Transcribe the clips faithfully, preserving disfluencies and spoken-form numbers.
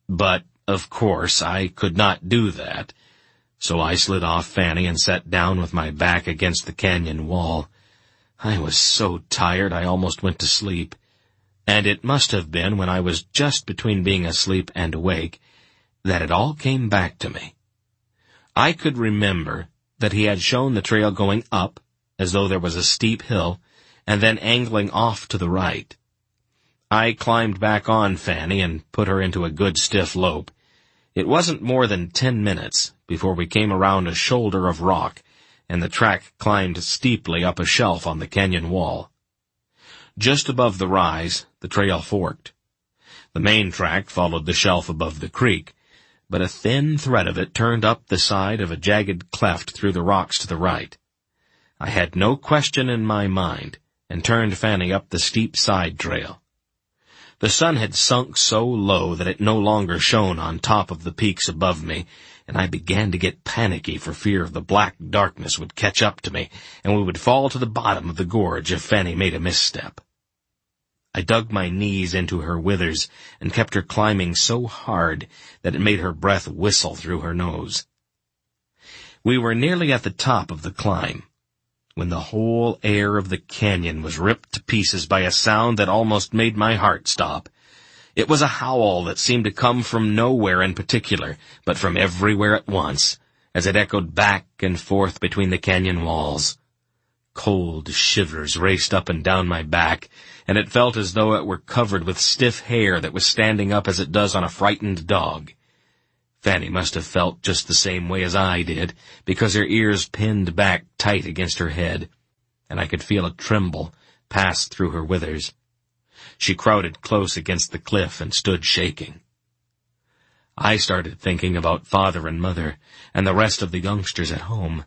But, of course, I could not do that, so I slid off Fanny and sat down with my back against the canyon wall. I was so tired I almost went to sleep, and it must have been when I was just between being asleep and awake that it all came back to me. I could remember that he had shown the trail going up, as though there was a steep hill, and then angling off to the right. I climbed back on Fanny and put her into a good stiff lope. It wasn't more than ten minutes before we came around a shoulder of rock, and the track climbed steeply up a shelf on the canyon wall. Just above the rise, the trail forked. The main track followed the shelf above the creek, but a thin thread of it turned up the side of a jagged cleft through the rocks to the right. I had no question in my mind, and turned Fanny up the steep side trail. The sun had sunk so low that it no longer shone on top of the peaks above me, and I began to get panicky for fear the black darkness would catch up to me, and we would fall to the bottom of the gorge if Fanny made a misstep. I dug my knees into her withers and kept her climbing so hard that it made her breath whistle through her nose. We were nearly at the top of the climb, when the whole air of the canyon was ripped to pieces by a sound that almost made my heart stop. It was a howl that seemed to come from nowhere in particular, but from everywhere at once, as it echoed back and forth between the canyon walls. Cold shivers raced up and down my back, and it felt as though it were covered with stiff hair that was standing up as it does on a frightened dog. Fanny must have felt just the same way as I did, because her ears pinned back tight against her head, and I could feel a tremble pass through her withers. She crowded close against the cliff and stood shaking. I started thinking about Father and Mother and the rest of the youngsters at home.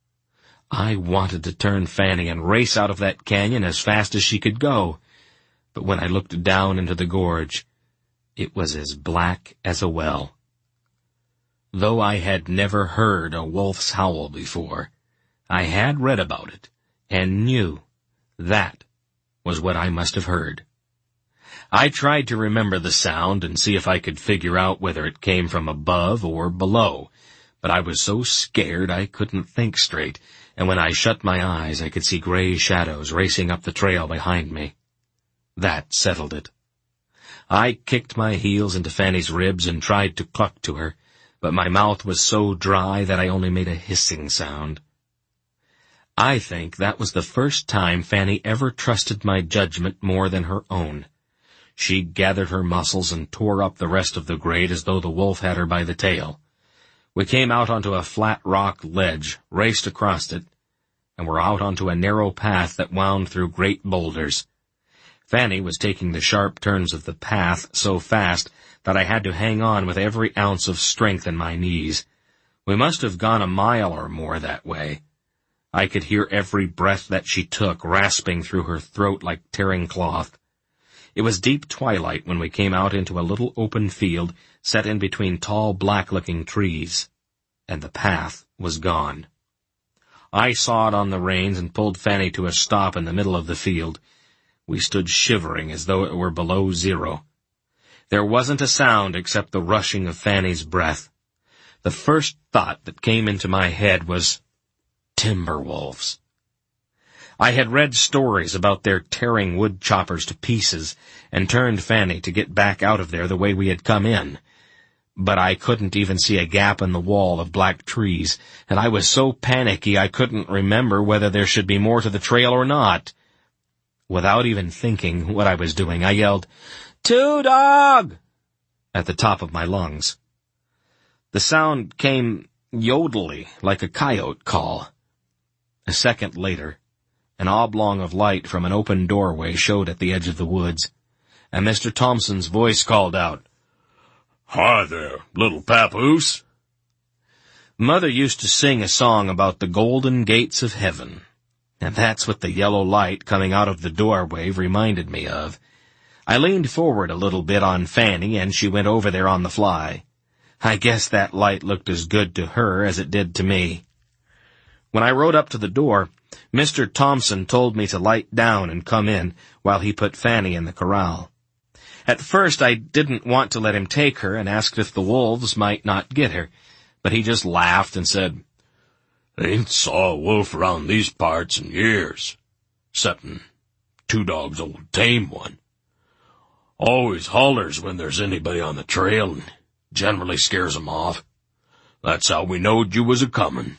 I wanted to turn Fanny and race out of that canyon as fast as she could go, but when I looked down into the gorge, it was as black as a well. Though I had never heard a wolf's howl before, I had read about it, and knew that was what I must have heard. I tried to remember the sound and see if I could figure out whether it came from above or below, but I was so scared I couldn't think straight, and when I shut my eyes I could see gray shadows racing up the trail behind me. That settled it. I kicked my heels into Fanny's ribs and tried to cluck to her, but my mouth was so dry that I only made a hissing sound. I think that was the first time Fanny ever trusted my judgment more than her own. She gathered her muscles and tore up the rest of the grade as though the wolf had her by the tail. We came out onto a flat rock ledge, raced across it, and were out onto a narrow path that wound through great boulders. Fanny was taking the sharp turns of the path so fast that I had to hang on with every ounce of strength in my knees. We must have gone a mile or more that way. I could hear every breath that she took rasping through her throat like tearing cloth. It was deep twilight when we came out into a little open field set in between tall black-looking trees, and the path was gone. I sawed on the reins and pulled Fanny to a stop in the middle of the field. We stood shivering as though it were below zero. There wasn't a sound except the rushing of Fanny's breath. The first thought that came into my head was timber wolves. I had read stories about their tearing wood choppers to pieces and turned Fanny to get back out of there the way we had come in. But I couldn't even see a gap in the wall of black trees, and I was so panicky I couldn't remember whether there should be more to the trail or not. Without even thinking what I was doing, I yelled, "Two dog!" at the top of my lungs. The sound came yodelly, like a coyote call. A second later, an oblong of light from an open doorway showed at the edge of the woods, and Mister Thompson's voice called out, "Hi there, little papoose." Mother used to sing a song about the golden gates of heaven, and that's what the yellow light coming out of the doorway reminded me of. I leaned forward a little bit on Fanny, and she went over there on the fly. I guess that light looked as good to her as it did to me. When I rode up to the door, Mister Thompson told me to light down and come in while he put Fanny in the corral. At first I didn't want to let him take her and asked if the wolves might not get her, but he just laughed and said, "Ain't saw a wolf around these parts in years, 'ceptin' Two Dog's old tame one. Always hollers when there's anybody on the trail and generally scares 'em off. That's how we knowed you was a-comin'."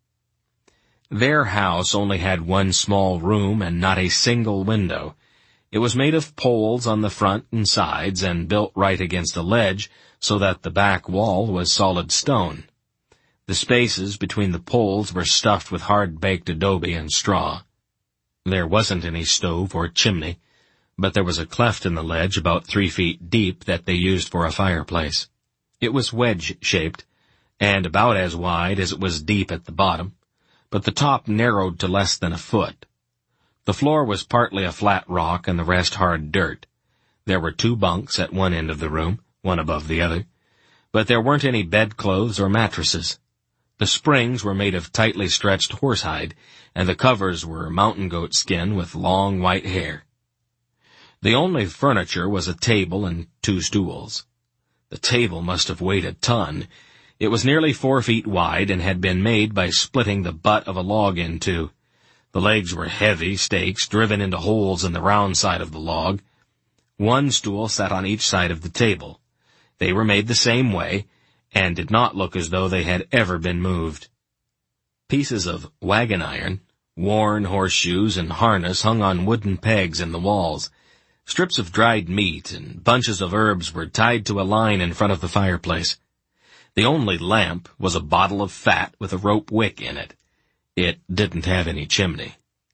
Their house only had one small room and not a single window. It was made of poles on the front and sides and built right against a ledge so that the back wall was solid stone. The spaces between the poles were stuffed with hard-baked adobe and straw. There wasn't any stove or chimney, but there was a cleft in the ledge about three feet deep that they used for a fireplace. It was wedge-shaped, and about as wide as it was deep at the bottom, but the top narrowed to less than a foot. The floor was partly a flat rock and the rest hard dirt. There were two bunks at one end of the room, one above the other, but there weren't any bedclothes or mattresses. The springs were made of tightly stretched horsehide, and the covers were mountain goat skin with long white hair. The only furniture was a table and two stools. The table must have weighed a ton. It was nearly four feet wide and had been made by splitting the butt of a log in two. The legs were heavy stakes driven into holes in the round side of the log. One stool sat on each side of the table. They were made the same way, and did not look as though they had ever been moved. Pieces of wagon iron, worn horseshoes, and harness hung on wooden pegs in the walls. Strips of dried meat and bunches of herbs were tied to a line in front of the fireplace. The only lamp was a bottle of fat with a rope wick in it. It didn't have any chimney.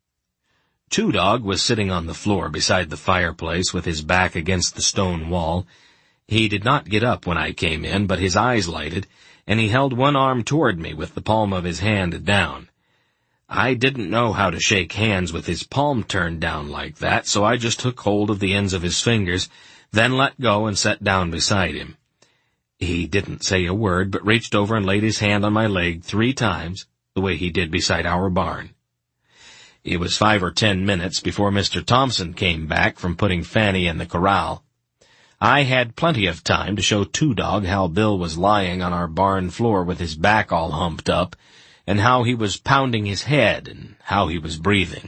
Two Dog was sitting on the floor beside the fireplace with his back against the stone wall. He did not get up when I came in, but his eyes lighted, and he held one arm toward me with the palm of his hand down. I didn't know how to shake hands with his palm turned down like that, so I just took hold of the ends of his fingers, then let go and sat down beside him. He didn't say a word, but reached over and laid his hand on my leg three times, the way he did beside our barn. It was five or ten minutes before Mister Thompson came back from putting Fanny in the corral. I had plenty of time to show Two Dog how Bill was lying on our barn floor with his back all humped up, and how he was pounding his head, and how he was breathing.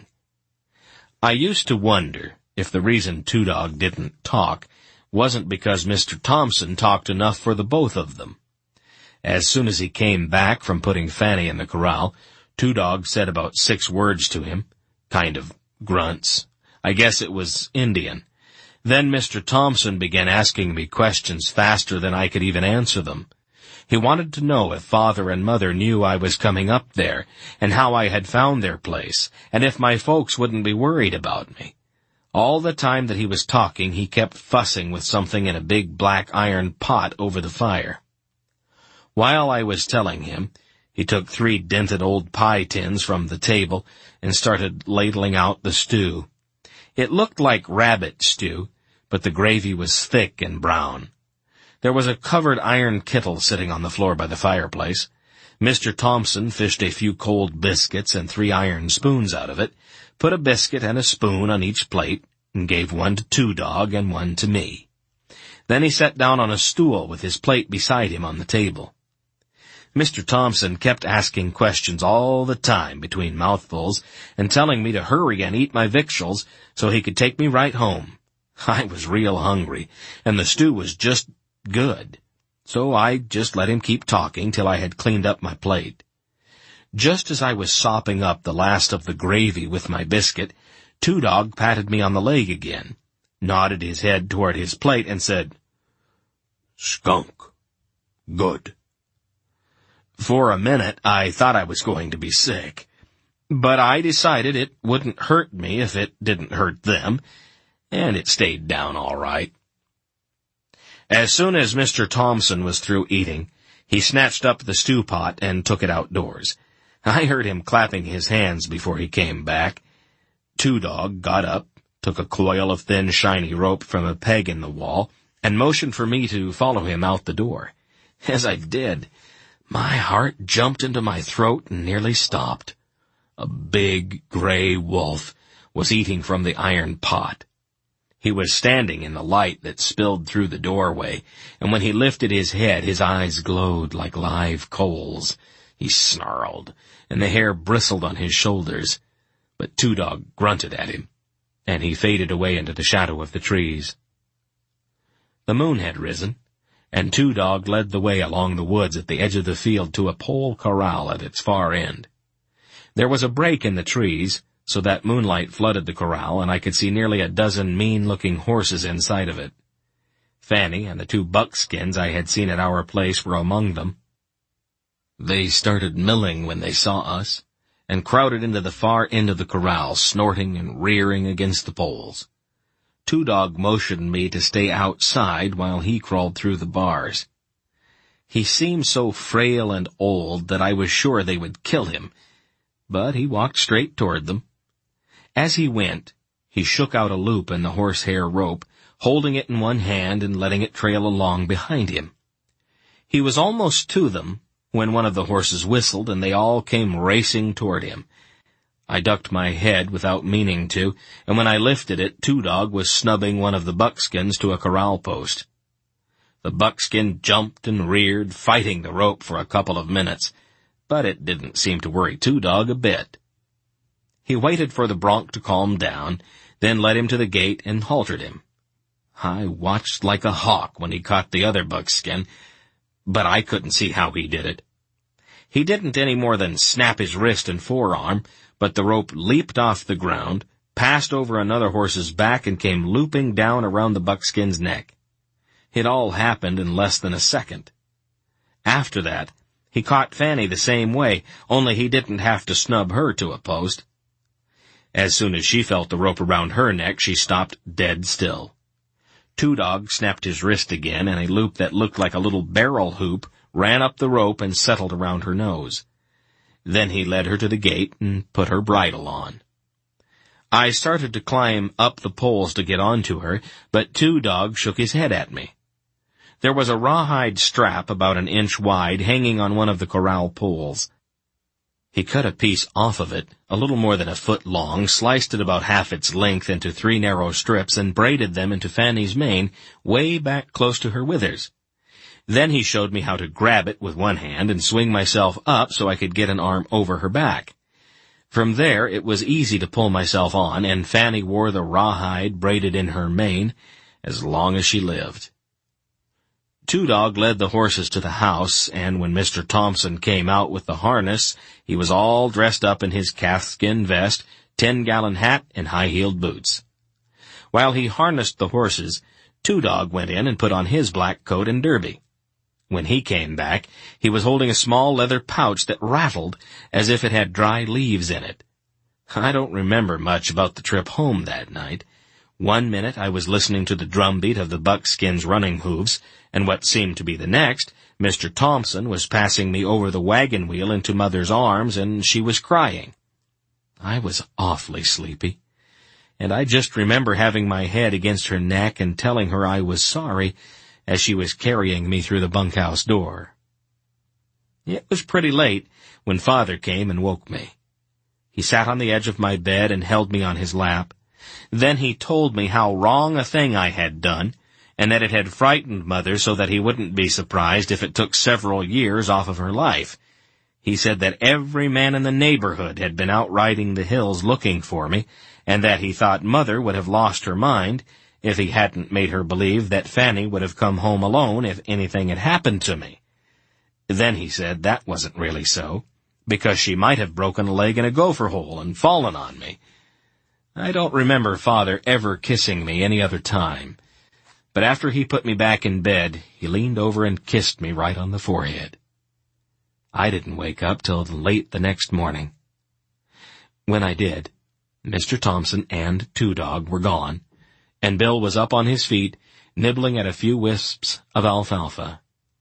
I used to wonder if the reason Two Dog didn't talk wasn't because Mister Thompson talked enough for the both of them. As soon as he came back from putting Fanny in the corral, Two Dog said about six words to him, kind of grunts. I guess it was Indian. Then Mister Thompson began asking me questions faster than I could even answer them. He wanted to know if Father and Mother knew I was coming up there, and how I had found their place, and if my folks wouldn't be worried about me. All the time that he was talking, he kept fussing with something in a big black iron pot over the fire. While I was telling him, he took three dented old pie tins from the table and started ladling out the stew. It looked like rabbit stew, but the gravy was thick and brown. There was a covered iron kettle sitting on the floor by the fireplace. Mister Thompson fished a few cold biscuits and three iron spoons out of it, put a biscuit and a spoon on each plate, and gave one to Two Dog and one to me. Then he sat down on a stool with his plate beside him on the table. Mister Thompson kept asking questions all the time between mouthfuls and telling me to hurry and eat my victuals so he could take me right home. I was real hungry, and the stew was just good, so I just let him keep talking till I had cleaned up my plate. Just as I was sopping up the last of the gravy with my biscuit, Two Dog patted me on the leg again, nodded his head toward his plate, and said, "Skunk. Good." For a minute, I thought I was going to be sick, but I decided it wouldn't hurt me if it didn't hurt them, and it stayed down all right. As soon as Mister Thompson was through eating, he snatched up the stew pot and took it outdoors. I heard him clapping his hands before he came back. Two Dog got up, took a coil of thin, shiny rope from a peg in the wall, and motioned for me to follow him out the door. As I did, my heart jumped into my throat and nearly stopped. A big, gray wolf was eating from the iron pot. He was standing in the light that spilled through the doorway, and when he lifted his head, his eyes glowed like live coals. He snarled, and the hair bristled on his shoulders, but Two Dog grunted at him, and he faded away into the shadow of the trees. The moon had risen, and Two Dog led the way along the woods at the edge of the field to a pole corral at its far end. There was a break in the trees, so that moonlight flooded the corral, and I could see nearly a dozen mean-looking horses inside of it. Fanny and the two buckskins I had seen at our place were among them. They started milling when they saw us, and crowded into the far end of the corral, snorting and rearing against the poles. Two Dog motioned me to stay outside while he crawled through the bars. He seemed so frail and old that I was sure they would kill him, but he walked straight toward them. As he went, he shook out a loop in the horsehair rope, holding it in one hand and letting it trail along behind him. He was almost to them when one of the horses whistled, and they all came racing toward him. I ducked my head without meaning to, and when I lifted it, Two Dog was snubbing one of the buckskins to a corral post. The buckskin jumped and reared, fighting the rope for a couple of minutes, but it didn't seem to worry Two Dog a bit. He waited for the bronc to calm down, then led him to the gate and haltered him. I watched like a hawk when he caught the other buckskin, but I couldn't see how he did it. He didn't any more than snap his wrist and forearm, but the rope leaped off the ground, passed over another horse's back, and came looping down around the buckskin's neck. It all happened in less than a second. After that, he caught Fanny the same way, only he didn't have to snub her to a post. As soon as she felt the rope around her neck, she stopped dead still. Two Dog snapped his wrist again, and a loop that looked like a little barrel hoop ran up the rope and settled around her nose. Then he led her to the gate and put her bridle on. I started to climb up the poles to get onto her, but Two Dog shook his head at me. There was a rawhide strap about an inch wide hanging on one of the corral poles. He cut a piece off of it, a little more than a foot long, sliced it about half its length into three narrow strips, and braided them into Fanny's mane, way back close to her withers. Then he showed me how to grab it with one hand and swing myself up so I could get an arm over her back. From there it was easy to pull myself on, and Fanny wore the rawhide braided in her mane as long as she lived. Two Dog led the horses to the house, and when Mister Thompson came out with the harness, he was all dressed up in his calfskin vest, ten-gallon hat, and high-heeled boots. While he harnessed the horses, Two Dog went in and put on his black coat and derby. When he came back, he was holding a small leather pouch that rattled as if it had dry leaves in it. I don't remember much about the trip home that night. One minute I was listening to the drumbeat of the buckskin's running hooves, and what seemed to be the next, Mister Thompson was passing me over the wagon wheel into Mother's arms, and she was crying. I was awfully sleepy, and I just remember having my head against her neck and telling her I was sorry as she was carrying me through the bunkhouse door. It was pretty late when Father came and woke me. He sat on the edge of my bed and held me on his lap. Then he told me how wrong a thing I had done, and that it had frightened Mother so that he wouldn't be surprised if it took several years off of her life. He said that every man in the neighborhood had been out riding the hills looking for me, and that he thought Mother would have lost her mind if he hadn't made her believe that Fanny would have come home alone if anything had happened to me. Then he said that wasn't really so, because she might have broken a leg in a gopher hole and fallen on me. I don't remember Father ever kissing me any other time, but after he put me back in bed, he leaned over and kissed me right on the forehead. I didn't wake up till late the next morning. When I did, Mister Thompson and Two Dog were gone, and Bill was up on his feet, nibbling at a few wisps of alfalfa.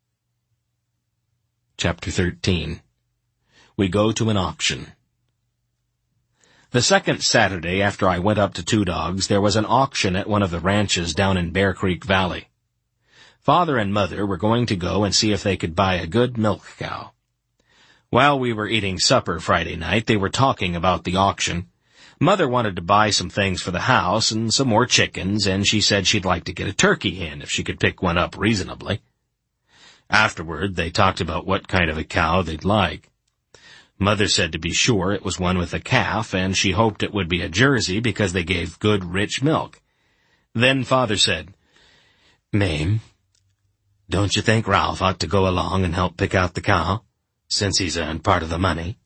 Chapter thirteen. We go to an auction. The second Saturday after I went up to Two Dogs, there was an auction at one of the ranches down in Bear Creek Valley. Father and Mother were going to go and see if they could buy a good milk cow. While we were eating supper Friday night, they were talking about the auction. Mother wanted to buy some things for the house and some more chickens, and she said she'd like to get a turkey hen if she could pick one up reasonably. Afterward, they talked about what kind of a cow they'd like. Mother said to be sure it was one with a calf, and she hoped it would be a Jersey because they gave good, rich milk. Then Father said, "Mame, don't you think Ralph ought to go along and help pick out the cow, since he's earned part of the money?"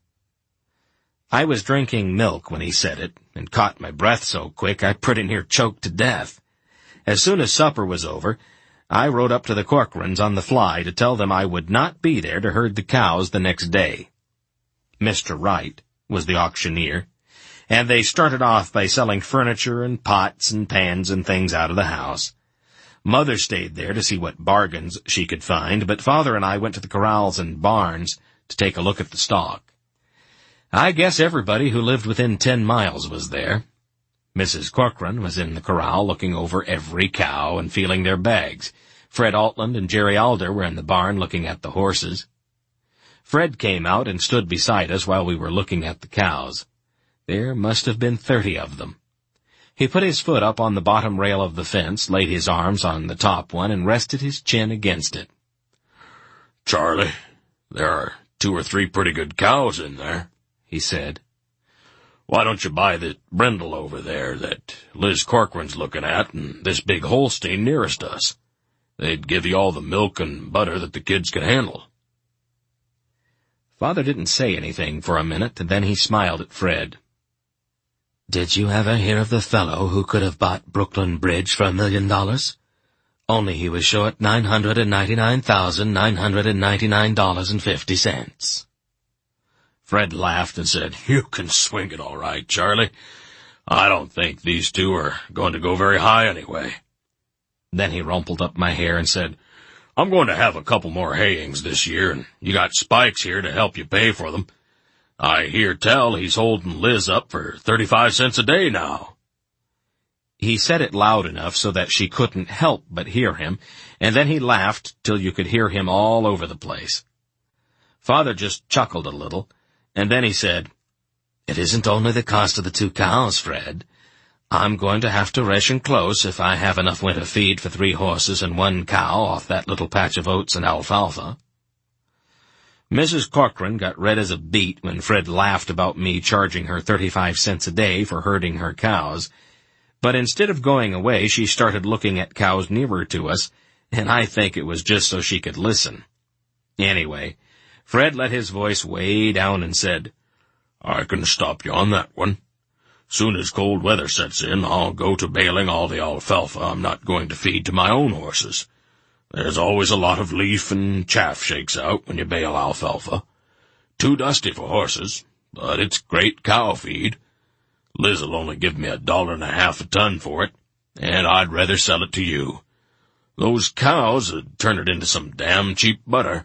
I was drinking milk when he said it, and caught my breath so quick I pretty near choked to death. As soon as supper was over, I rode up to the Corcorans on the fly to tell them I would not be there to herd the cows the next day. Mister Wright was the auctioneer, and they started off by selling furniture and pots and pans and things out of the house. Mother stayed there to see what bargains she could find, but Father and I went to the corrals and barns to take a look at the stock. I guess everybody who lived within ten miles was there. Missus Corcoran was in the corral looking over every cow and feeling their bags. Fred Altland and Jerry Alder were in the barn looking at the horses. Fred came out and stood beside us while we were looking at the cows. There must have been thirty of them. He put his foot up on the bottom rail of the fence, laid his arms on the top one, and rested his chin against it. "Charlie, there are two or three pretty good cows in there," he said. "Why don't you buy the brindle over there that Liz Corcoran's looking at and this big Holstein nearest us? They'd give you all the milk and butter that the kids can handle." Father didn't say anything for a minute, and then he smiled at Fred. "Did you ever hear of the fellow who could have bought Brooklyn Bridge for a million dollars? Only he was short nine hundred and ninety-nine thousand nine hundred and ninety-nine dollars and fifty cents. Fred laughed and said, "You can swing it all right, Charlie. I don't think these two are going to go very high anyway." Then he rumpled up my hair and said, "I'm going to have a couple more hayings this year, and you got Spikes here to help you pay for them. I hear tell he's holding Liz up for thirty-five cents a day now." He said it loud enough so that she couldn't help but hear him, and then he laughed till you could hear him all over the place. Father just chuckled a little, and then he said, "It isn't only the cost of the two cows, Fred. I'm going to have to ration close if I have enough winter feed for three horses and one cow off that little patch of oats and alfalfa." Missus Corcoran got red as a beet when Fred laughed about me charging her thirty-five cents a day for herding her cows, but instead of going away, she started looking at cows nearer to us, and I think it was just so she could listen. Anyway, Fred let his voice way down and said, "I can stop you on that one. Soon as cold weather sets in, I'll go to baling all the alfalfa I'm not going to feed to my own horses. There's always a lot of leaf and chaff shakes out when you bale alfalfa. Too dusty for horses, but it's great cow feed. Liz'll only give me a dollar and a half a ton for it, and I'd rather sell it to you. Those cows would turn it into some damn cheap butter."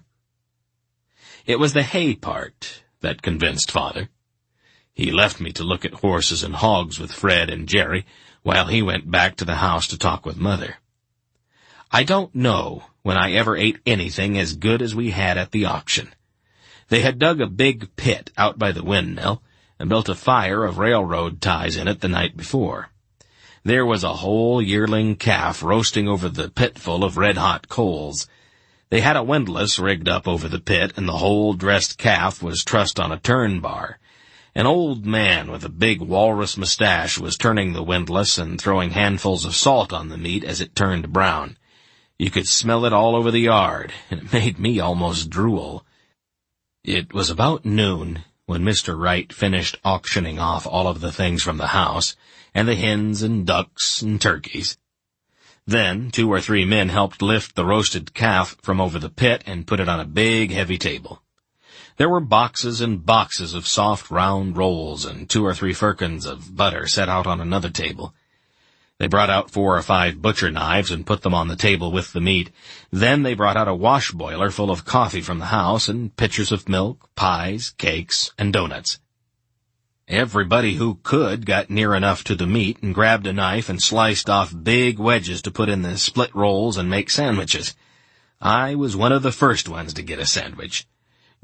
It was the hay part that convinced Father. He left me to look at horses and hogs with Fred and Jerry, while he went back to the house to talk with Mother. I don't know when I ever ate anything as good as we had at the auction. They had dug a big pit out by the windmill and built a fire of railroad ties in it the night before. There was a whole yearling calf roasting over the pit full of red-hot coals. They had a windlass rigged up over the pit, and the whole dressed calf was trussed on a turn bar. An old man with a big walrus mustache was turning the windlass and throwing handfuls of salt on the meat as it turned brown. You could smell it all over the yard, and it made me almost drool. It was about noon when Mister Wright finished auctioning off all of the things from the house, and the hens and ducks and turkeys. Then two or three men helped lift the roasted calf from over the pit and put it on a big, heavy table. There were boxes and boxes of soft, round rolls and two or three firkins of butter set out on another table. They brought out four or five butcher knives and put them on the table with the meat. Then they brought out a wash boiler full of coffee from the house and pitchers of milk, pies, cakes, and donuts. Everybody who could got near enough to the meat and grabbed a knife and sliced off big wedges to put in the split rolls and make sandwiches. I was one of the first ones to get a sandwich.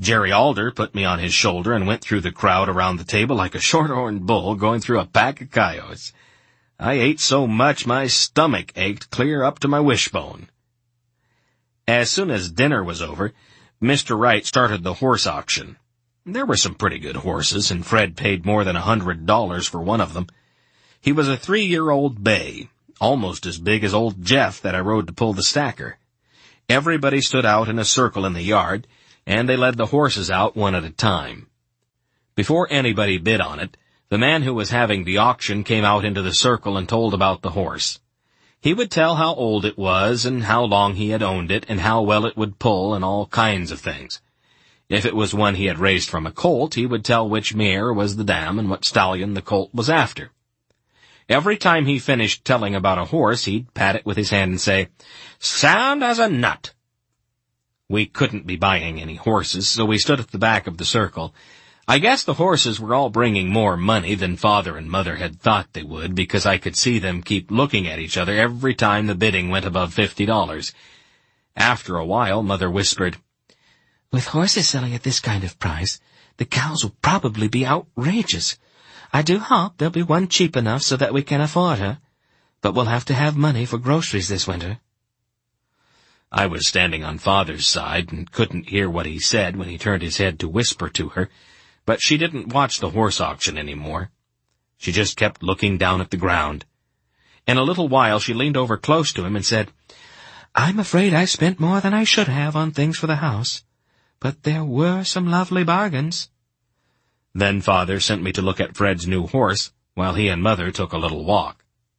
Jerry Alder put me on his shoulder and went through the crowd around the table like a short-horned bull going through a pack of coyotes. I ate so much my stomach ached clear up to my wishbone. As soon as dinner was over, Mister Wright started the horse auction. There were some pretty good horses, and Fred paid more than a hundred dollars for one of them. He was a three-year-old bay, almost as big as old Jeff that I rode to pull the stacker. Everybody stood out in a circle in the yard, and they led the horses out one at a time. Before anybody bid on it, the man who was having the auction came out into the circle and told about the horse. He would tell how old it was and how long he had owned it and how well it would pull and all kinds of things. If it was one he had raised from a colt, he would tell which mare was the dam and what stallion the colt was after. Every time he finished telling about a horse, he'd pat it with his hand and say, "Sound as a nut." We couldn't be buying any horses, so we stood at the back of the circle. I guess the horses were all bringing more money than Father and Mother had thought they would, because I could see them keep looking at each other every time the bidding went above fifty dollars. After a while, Mother whispered, "With horses selling at this kind of price, the cows will probably be outrageous. I do hope there'll be one cheap enough so that we can afford her, but we'll have to have money for groceries this winter." I was standing on Father's side and couldn't hear what he said when he turned his head to whisper to her, but she didn't watch the horse auction any more. She just kept looking down at the ground. In a little while she leaned over close to him and said, "I'm afraid I spent more than I should have on things for the house, but there were some lovely bargains." Then Father sent me to look at Fred's new horse, while he and Mother took a little walk.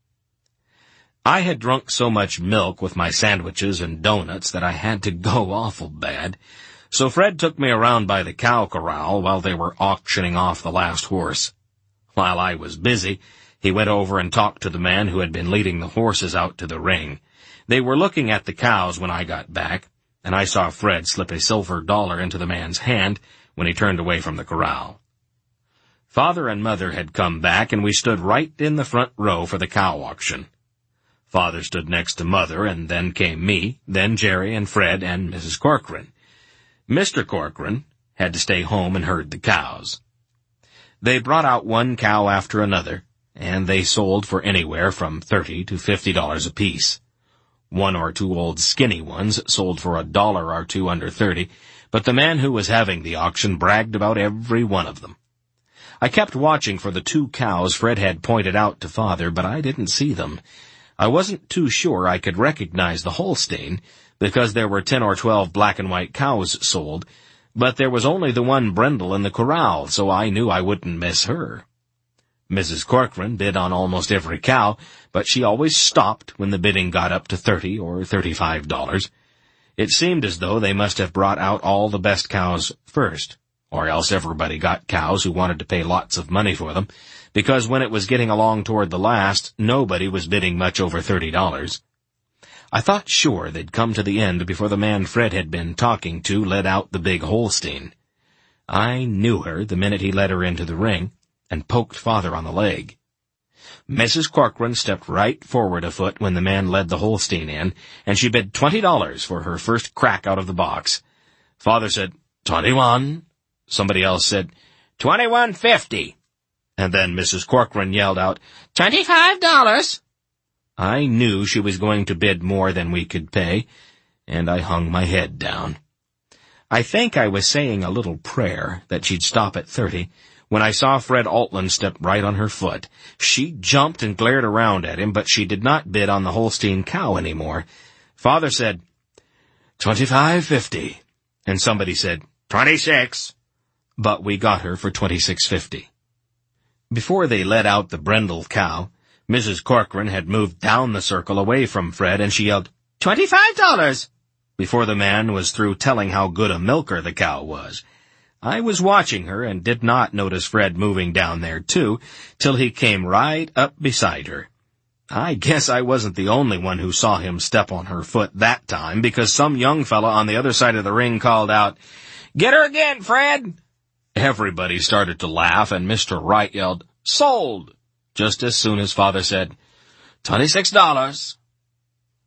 I had drunk so much milk with my sandwiches and donuts that I had to go awful bad, so Fred took me around by the cow corral while they were auctioning off the last horse. While I was busy, he went over and talked to the man who had been leading the horses out to the ring. They were looking at the cows when I got back, and I saw Fred slip a silver dollar into the man's hand when he turned away from the corral. Father and Mother had come back, and we stood right in the front row for the cow auction. Father stood next to Mother, and then came me, then Jerry and Fred and Missus Corcoran. Mister Corcoran had to stay home and herd the cows. They brought out one cow after another, and they sold for anywhere from thirty to fifty dollars apiece. One or two old skinny ones sold for a dollar or two under thirty, but the man who was having the auction bragged about every one of them. I kept watching for the two cows Fred had pointed out to Father, but I didn't see them. I wasn't too sure I could recognize the Holstein, because there were ten or twelve black and white cows sold, but there was only the one brindle in the corral, so I knew I wouldn't miss her. Missus Corcoran bid on almost every cow, but she always stopped when the bidding got up to thirty or thirty-five dollars. It seemed as though they must have brought out all the best cows first, or else everybody got cows who wanted to pay lots of money for them, because when it was getting along toward the last, nobody was bidding much over thirty dollars. I thought sure they'd come to the end before the man Fred had been talking to led out the big Holstein. I knew her the minute he led her into the ring, and poked Father on the leg. Missus Corcoran stepped right forward a foot when the man led the Holstein in, and she bid twenty dollars for her first crack out of the box. Father said, "Twenty-one." Somebody else said, "Twenty-one fifty." And then Missus Corcoran yelled out, "Twenty-five dollars." I knew she was going to bid more than we could pay, and I hung my head down. I think I was saying a little prayer that she'd stop at thirty, when I saw Fred Altland step right on her foot. She jumped and glared around at him, but she did not bid on the Holstein cow anymore. Father said, "Twenty-five fifty," and somebody said, "Twenty-six," but we got her for twenty-six fifty. Before they let out the brindle cow, Missus Corcoran had moved down the circle away from Fred, and she yelled, "Twenty-five dollars!" before the man was through telling how good a milker the cow was. I was watching her and did not notice Fred moving down there, too, till he came right up beside her. I guess I wasn't the only one who saw him step on her foot that time, because some young fella on the other side of the ring called out, "Get her again, Fred!" Everybody started to laugh, and Mister Wright yelled, "Sold!" just as soon as Father said, "Twenty-six dollars."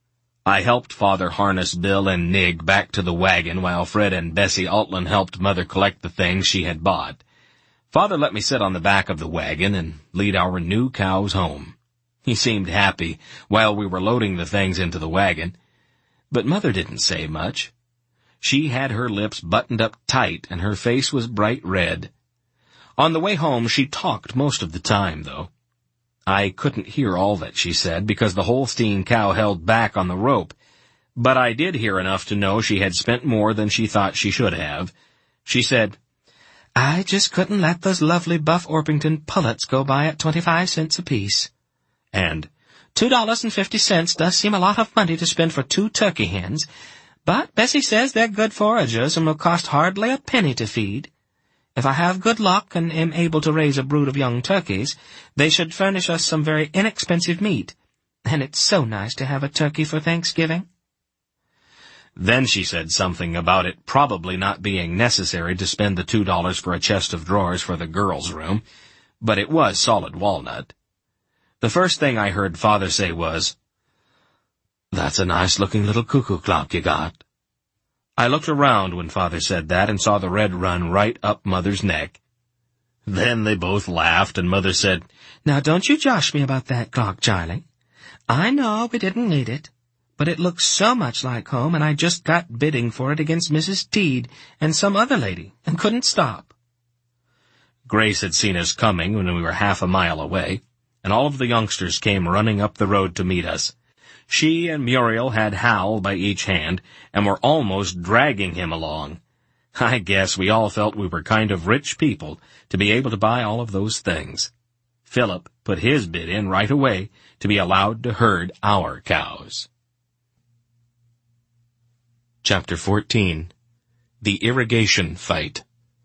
I helped Father harness Bill and Nig back to the wagon while Fred and Bessie Altland helped Mother collect the things she had bought. Father let me sit on the back of the wagon and lead our new cows home. He seemed happy while we were loading the things into the wagon, but Mother didn't say much. She had her lips buttoned up tight and her face was bright red. On the way home she talked most of the time, though. I couldn't hear all that she said because the Holstein cow held back on the rope, but I did hear enough to know she had spent more than she thought she should have. She said, "I just couldn't let those lovely Buff Orpington pullets go by at twenty-five cents apiece." And, two dollars and fifty cents does seem a lot of money to spend for two turkey hens, but Bessie says they're good foragers and will cost hardly a penny to feed. If I have good luck and am able to raise a brood of young turkeys, they should furnish us some very inexpensive meat, and it's so nice to have a turkey for Thanksgiving." Then she said something about it probably not being necessary to spend the two dollars for a chest of drawers for the girls' room, but it was solid walnut. The first thing I heard Father say was, "That's a nice-looking little cuckoo clock you got." I looked around when Father said that and saw the red run right up Mother's neck. Then they both laughed, and Mother said, "Now don't you josh me about that clock, Charlie. I know we didn't need it, but it looks so much like home, and I just got bidding for it against Missus Teed and some other lady, and couldn't stop." Grace had seen us coming when we were half a mile away, and all of the youngsters came running up the road to meet us. She and Muriel had Hal by each hand, and were almost dragging him along. I guess we all felt we were kind of rich people to be able to buy all of those things. Philip put his bid in right away to be allowed to herd our cows. Chapter fourteen. The Irrigation Fight.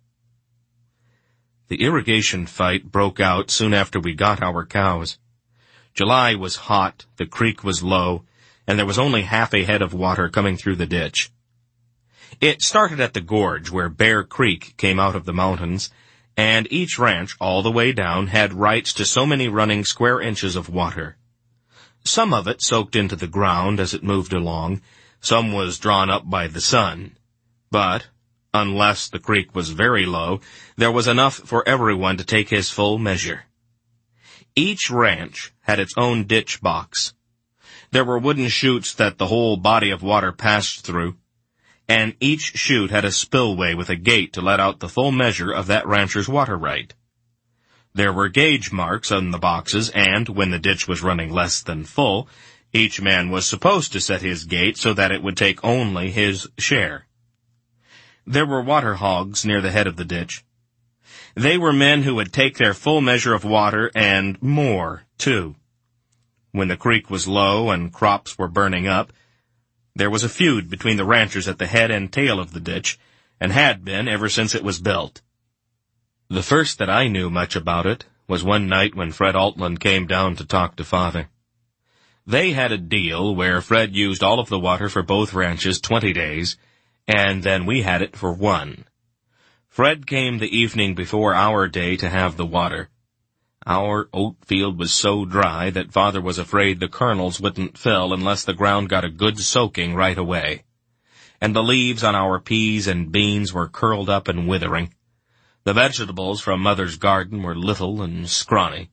The irrigation fight broke out soon after we got our cows. July was hot, the creek was low, and there was only half a head of water coming through the ditch. It started at the gorge where Bear Creek came out of the mountains, and each ranch all the way down had rights to so many running square inches of water. Some of it soaked into the ground as it moved along, some was drawn up by the sun. But, unless the creek was very low, there was enough for everyone to take his full measure. Each ranch had its own ditch box. There were wooden chutes that the whole body of water passed through, and each chute had a spillway with a gate to let out the full measure of that rancher's water right. There were gauge marks on the boxes, and when the ditch was running less than full, each man was supposed to set his gate so that it would take only his share. There were water hogs near the head of the ditch. They were men who would take their full measure of water and more, too. When the creek was low and crops were burning up, there was a feud between the ranchers at the head and tail of the ditch, and had been ever since it was built. The first that I knew much about it was one night when Fred Altland came down to talk to Father. They had a deal where Fred used all of the water for both ranches twenty days, and then we had it for one. Fred came the evening before our day to have the water. Our oat field was so dry that Father was afraid the kernels wouldn't fill unless the ground got a good soaking right away. And the leaves on our peas and beans were curled up and withering. The vegetables from Mother's garden were little and scrawny.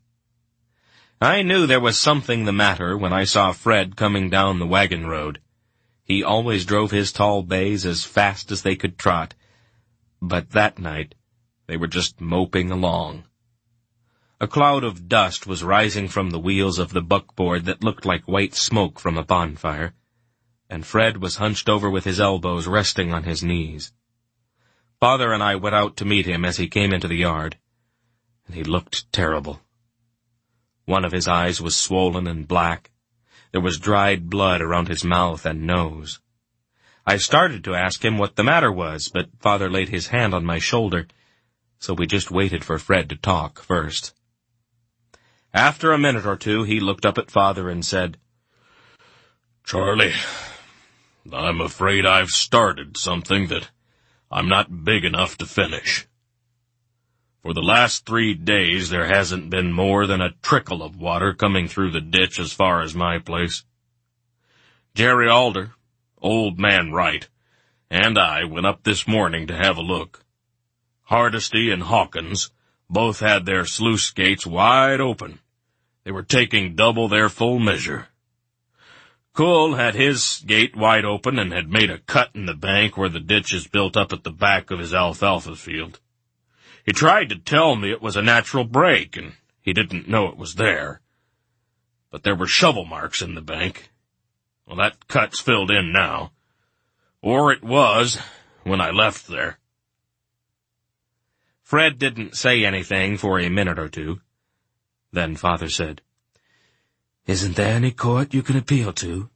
I knew there was something the matter when I saw Fred coming down the wagon road. He always drove his tall bays as fast as they could trot, but that night they were just moping along. A cloud of dust was rising from the wheels of the buckboard that looked like white smoke from a bonfire, and Fred was hunched over with his elbows resting on his knees. Father and I went out to meet him as he came into the yard, and he looked terrible. One of his eyes was swollen and black. There was dried blood around his mouth and nose. I started to ask him what the matter was, but Father laid his hand on my shoulder, so we just waited for Fred to talk first. After a minute or two, he looked up at Father and said, "Charlie, I'm afraid I've started something that I'm not big enough to finish. For the last three days, there hasn't been more than a trickle of water coming through the ditch as far as my place. Jerry Alder, Old Man Wright, and I went up this morning to have a look. Hardesty and Hawkins both had their sluice gates wide open. They were taking double their full measure. Kuhl had his gate wide open and had made a cut in the bank where the ditch is built up at the back of his alfalfa field. He tried to tell me it was a natural break, and he didn't know it was there. But there were shovel marks in the bank. Well, that cut's filled in now. Or it was when I left there. Fred didn't say anything for a minute or two. Then Father said, "Isn't there any court you can appeal to?"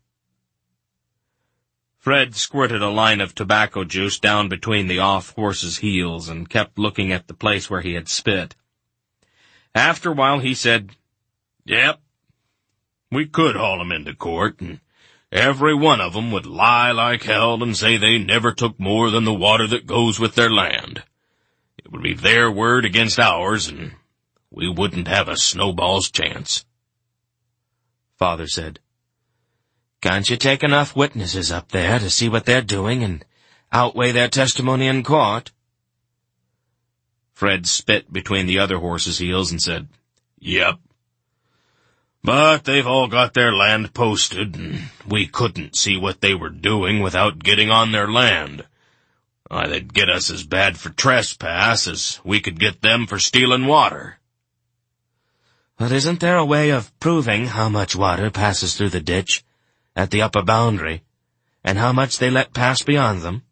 Fred squirted a line of tobacco juice down between the off-horse's heels and kept looking at the place where he had spit. After a while he said, "Yep, we could haul 'em into court, and every one of 'em would lie like hell and say they never took more than the water that goes with their land. It would be their word against ours, and we wouldn't have a snowball's chance." Father said, "Can't you take enough witnesses up there to see what they're doing and outweigh their testimony in court?" Fred spit between the other horse's heels and said, "Yep. But they've all got their land posted, and we couldn't see what they were doing without getting on their land. Why, they'd get us as bad for trespass as we could get them for stealing water." "But isn't there a way of proving how much water passes through the ditch at the upper boundary, and how much they let pass beyond them?"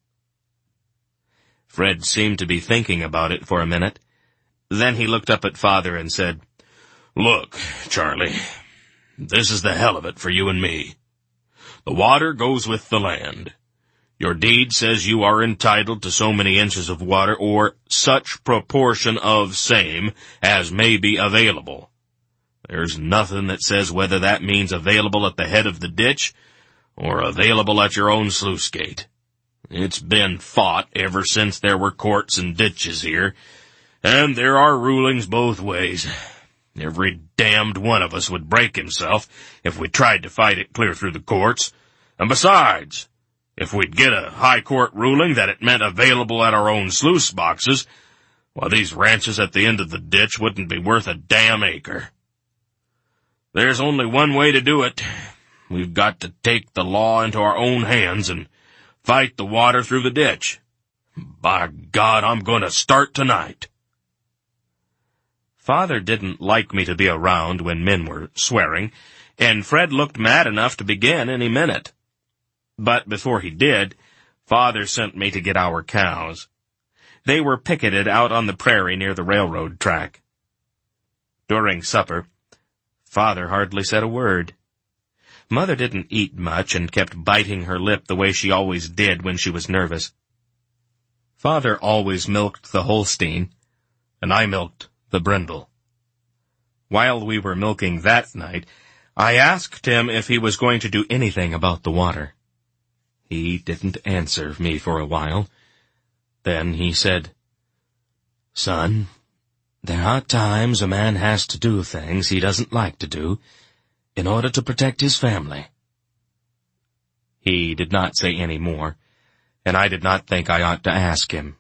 Fred seemed to be thinking about it for a minute. Then he looked up at Father and said, "Look, Charlie, this is the hell of it for you and me. The water goes with the land. Your deed says you are entitled to so many inches of water, or such proportion of same as may be available. There's nothing that says whether that means available at the head of the ditch or available at your own sluice gate. It's been fought ever since there were courts and ditches here, and there are rulings both ways. Every damned one of us would break himself if we tried to fight it clear through the courts. And besides, if we'd get a high court ruling that it meant available at our own sluice boxes, why, these ranches at the end of the ditch wouldn't be worth a damn acre. There's only one way to do it. We've got to take the law into our own hands and fight the water through the ditch. By God, I'm going to start tonight." Father didn't like me to be around when men were swearing, and Fred looked mad enough to begin any minute. But before he did, Father sent me to get our cows. They were picketed out on the prairie near the railroad track. During supper, Father hardly said a word. Mother didn't eat much and kept biting her lip the way she always did when she was nervous. Father always milked the Holstein, and I milked the brindle. While we were milking that night, I asked him if he was going to do anything about the water. He didn't answer me for a while. Then he said, "Son, there are times a man has to do things he doesn't like to do in order to protect his family." He did not say any more, and I did not think I ought to ask him.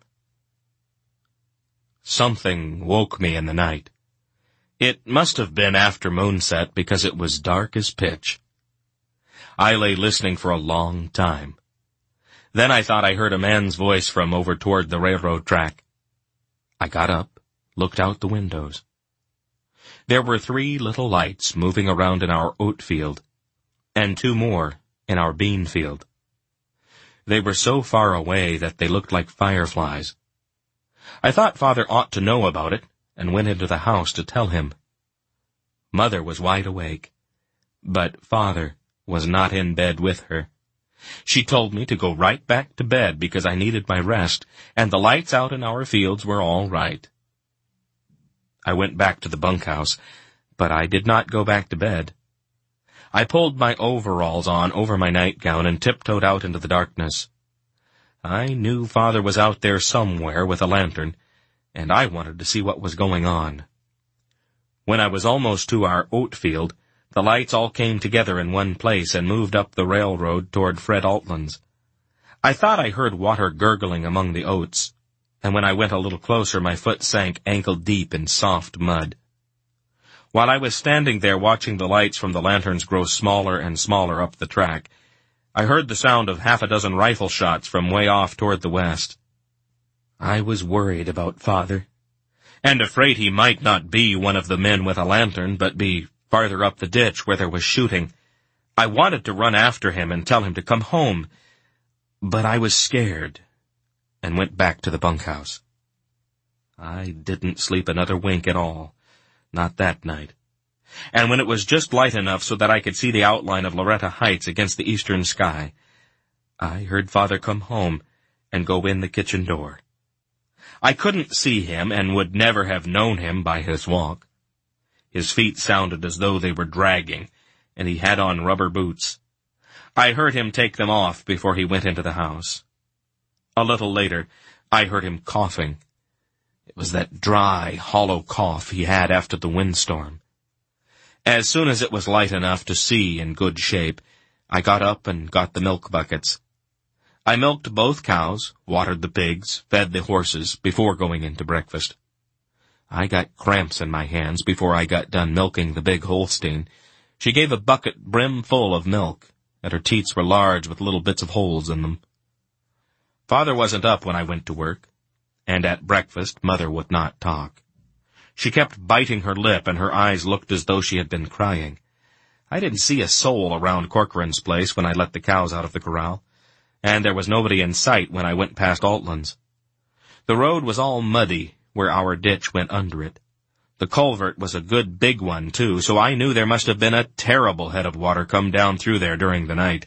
Something woke me in the night. It must have been after moonset because it was dark as pitch. I lay listening for a long time. Then I thought I heard a man's voice from over toward the railroad track. I got up, looked out the windows. There were three little lights moving around in our oat field, and two more in our bean field. They were so far away that they looked like fireflies. I thought Father ought to know about it, and went into the house to tell him. Mother was wide awake, but Father was not in bed with her. She told me to go right back to bed because I needed my rest, and the lights out in our fields were all right. I went back to the bunkhouse, but I did not go back to bed. I pulled my overalls on over my nightgown and tiptoed out into the darkness. I knew Father was out there somewhere with a lantern, and I wanted to see what was going on. When I was almost to our oat field, The lights all came together in one place and moved up the railroad toward Fred Altland's. I thought I heard water gurgling among the oats, and when I went a little closer my foot sank ankle-deep in soft mud. While I was standing there watching the lights from the lanterns grow smaller and smaller up the track, I heard the sound of half a dozen rifle shots from way off toward the west. I was worried about Father, and afraid he might not be one of the men with a lantern, but be farther up the ditch where there was shooting. I wanted to run after him and tell him to come home, but I was scared, and went back to the bunkhouse. I didn't sleep another wink at all, not that night. And when it was just light enough so that I could see the outline of Loretta Heights against the eastern sky, I heard Father come home and go in the kitchen door. I couldn't see him and would never have known him by his walk. His feet sounded as though they were dragging, and he had on rubber boots. I heard him take them off before he went into the house. A little later, I heard him coughing. It was that dry, hollow cough he had after the windstorm. As soon as it was light enough to see in good shape, I got up and got the milk buckets. I milked both cows, watered the pigs, fed the horses before going in to breakfast. I got cramps in my hands before I got done milking the big Holstein. She gave a bucket brim full of milk, and her teats were large with little bits of holes in them. Father wasn't up when I went to work, and at breakfast Mother would not talk. She kept biting her lip, and her eyes looked as though she had been crying. I didn't see a soul around Corcoran's place when I let the cows out of the corral, and there was nobody in sight when I went past Altland's. The road was all muddy where our ditch went under it. The culvert was a good big one, too, so I knew there must have been a terrible head of water come down through there during the night.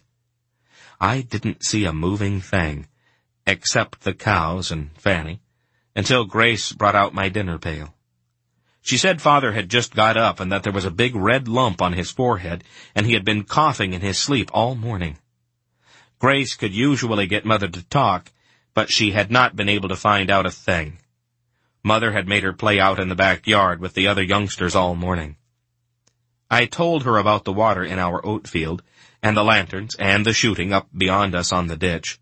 I didn't see a moving thing, except the cows and Fanny, until Grace brought out my dinner pail. She said Father had just got up and that there was a big red lump on his forehead, and he had been coughing in his sleep all morning. Grace could usually get Mother to talk, but she had not been able to find out a thing. Mother had made her play out in the backyard with the other youngsters all morning. I told her about the water in our oat field, and the lanterns, and the shooting up beyond us on the ditch.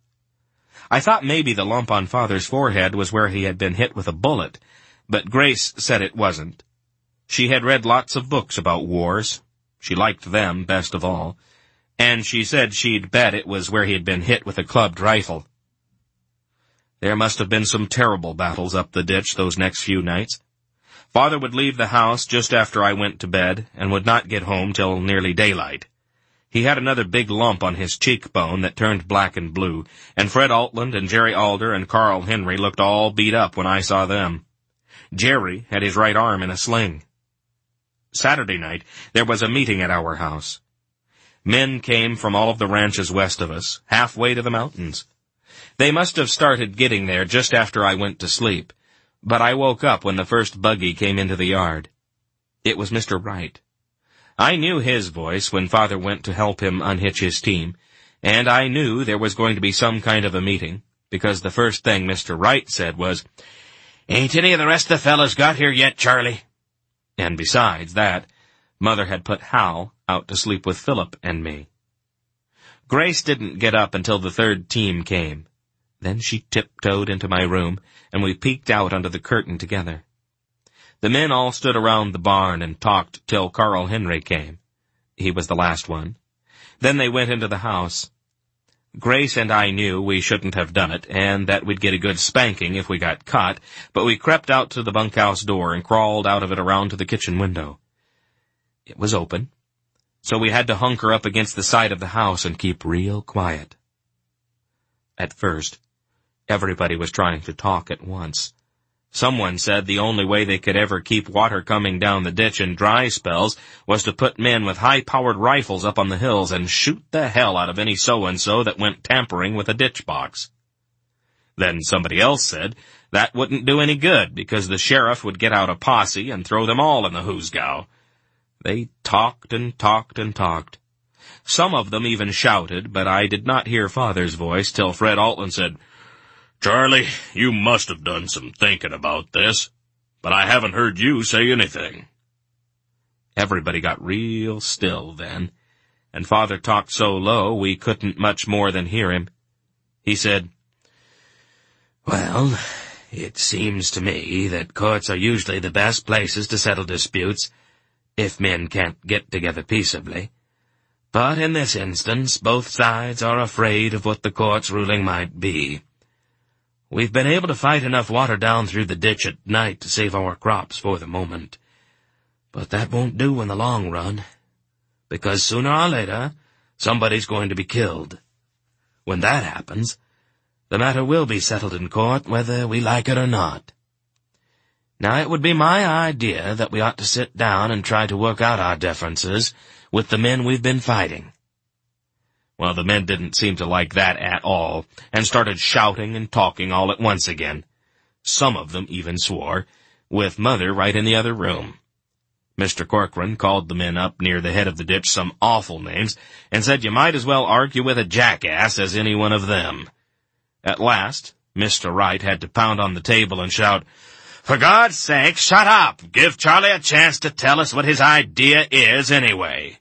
I thought maybe the lump on Father's forehead was where he had been hit with a bullet, but Grace said it wasn't. She had read lots of books about wars. She liked them best of all, and she said she'd bet it was where he had been hit with a clubbed rifle. There must have been some terrible battles up the ditch those next few nights. Father would leave the house just after I went to bed, and would not get home till nearly daylight. He had another big lump on his cheekbone that turned black and blue, and Fred Altland and Jerry Alder and Carl Henry looked all beat up when I saw them. Jerry had his right arm in a sling. Saturday night, there was a meeting at our house. Men came from all of the ranches west of us, halfway to the mountains. They must have started getting there just after I went to sleep, but I woke up when the first buggy came into the yard. It was Mister Wright. I knew his voice when Father went to help him unhitch his team, and I knew there was going to be some kind of a meeting, because the first thing Mister Wright said was, "Ain't any of the rest of the fellas got here yet, Charlie?" And besides that, Mother had put Hal out to sleep with Philip and me. Grace didn't get up until the third team came. Then she tiptoed into my room, and we peeked out under the curtain together. The men all stood around the barn and talked till Carl Henry came. He was the last one. Then they went into the house. Grace and I knew we shouldn't have done it, and that we'd get a good spanking if we got caught, but we crept out to the bunkhouse door and crawled out of it around to the kitchen window. It was open, so we had to hunker up against the side of the house and keep real quiet. At first, everybody was trying to talk at once. Someone said the only way they could ever keep water coming down the ditch in dry spells was to put men with high-powered rifles up on the hills and shoot the hell out of any so-and-so that went tampering with a ditch box. Then somebody else said that wouldn't do any good because the sheriff would get out a posse and throw them all in the hoosgow. They talked and talked and talked. Some of them even shouted, but I did not hear Father's voice till Fred Altland said, "Charlie, you must have done some thinking about this, but I haven't heard you say anything." Everybody got real still then, and Father talked so low we couldn't much more than hear him. He said, "Well, it seems to me that courts are usually the best places to settle disputes, if men can't get together peaceably. But in this instance, both sides are afraid of what the court's ruling might be. We've been able to fight enough water down through the ditch at night to save our crops for the moment. But that won't do in the long run, because sooner or later, somebody's going to be killed. When that happens, the matter will be settled in court whether we like it or not. Now, it would be my idea that we ought to sit down and try to work out our differences with the men we've been fighting." Well, the men didn't seem to like that at all, and started shouting and talking all at once again. Some of them even swore, with Mother right in the other room. Mister Corcoran called the men up near the head of the ditch some awful names, and said you might as well argue with a jackass as any one of them. At last, Mister Wright had to pound on the table and shout, "For God's sake, shut up! Give Charlie a chance to tell us what his idea is, anyway."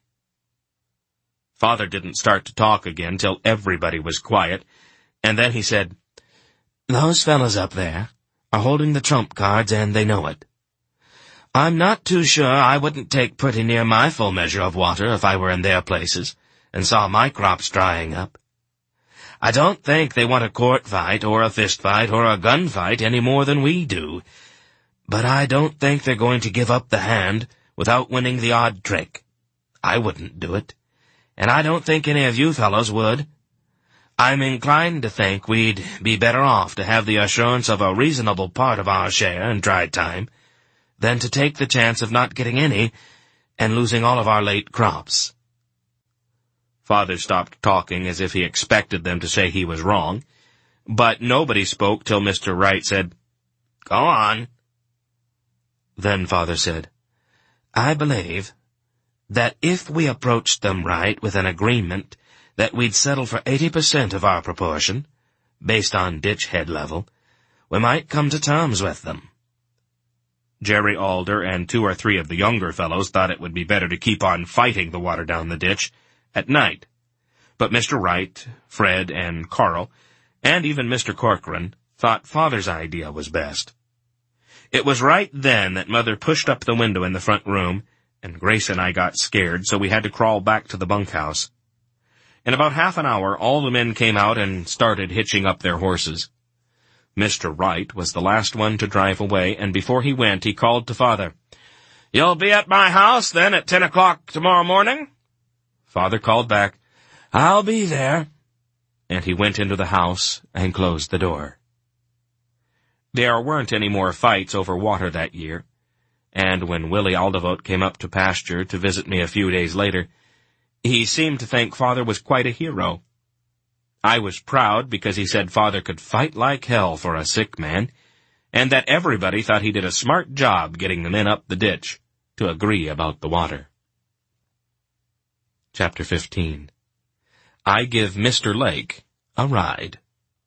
Father didn't start to talk again till everybody was quiet, and then he said, "Those fellows up there are holding the trump cards, and they know it. I'm not too sure I wouldn't take pretty near my full measure of water if I were in their places and saw my crops drying up. I don't think they want a court fight or a fist fight or a gun fight any more than we do, but I don't think they're going to give up the hand without winning the odd trick. I wouldn't do it, and I don't think any of you fellows would. I'm inclined to think we'd be better off to have the assurance of a reasonable part of our share in dry time than to take the chance of not getting any and losing all of our late crops." Father stopped talking as if he expected them to say he was wrong, but nobody spoke till Mister Wright said, "Go on." Then Father said, "I believe that if we approached them right with an agreement that we'd settle for eighty percent of our proportion, based on ditch head level, we might come to terms with them." Jerry Alder and two or three of the younger fellows thought it would be better to keep on fighting the water down the ditch at night. But Mister Wright, Fred, and Carl, and even Mister Corcoran, thought Father's idea was best. It was right then that Mother pushed up the window in the front room, and Grace and I got scared, so we had to crawl back to the bunkhouse. In about half an hour, all the men came out and started hitching up their horses. Mister Wright was the last one to drive away, and before he went, he called to Father, "You'll be at my house, then, at ten o'clock tomorrow morning?" Father called back, "I'll be there," and he went into the house and closed the door. There weren't any more fights over water that year, and when Willie Aldevote came up to pasture to visit me a few days later, he seemed to think Father was quite a hero. I was proud because he said Father could fight like hell for a sick man, and that everybody thought he did a smart job getting the men up the ditch to agree about the water. Chapter fifteen. I Give Mister Lake a Ride.